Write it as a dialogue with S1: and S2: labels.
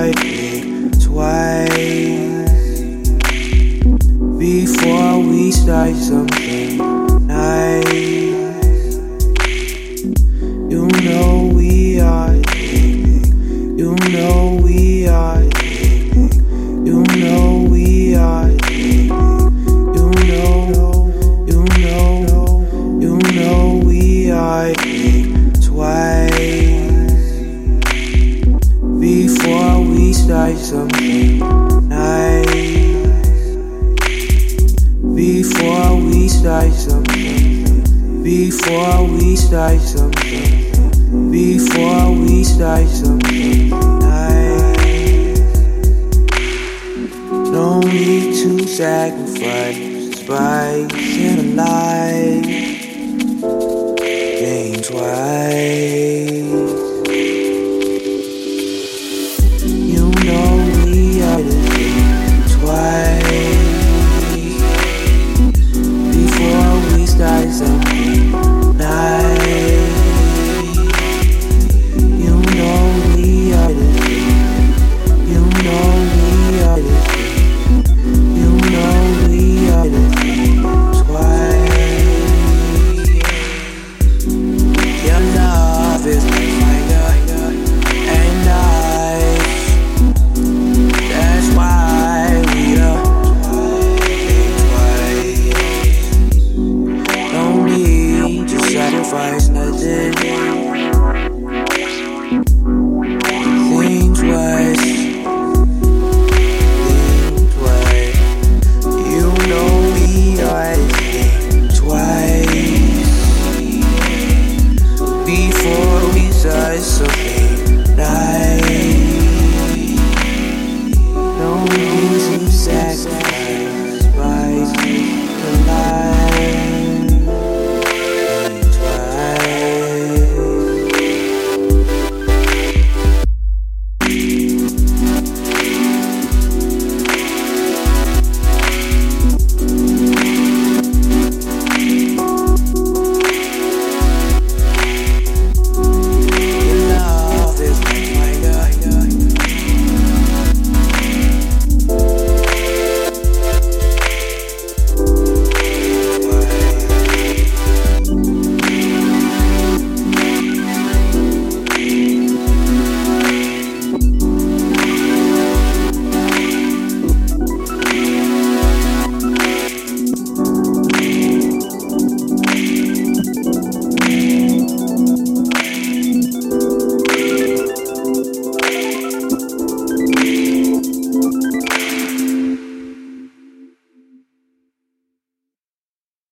S1: I think twice before we start something nice. You know we are dating. You know we are dating. You know we are dating. You know we are dating twice before we start something nice. Before we start something. Before we start something. Before we start something nice. No need to sacrifice spice in a life.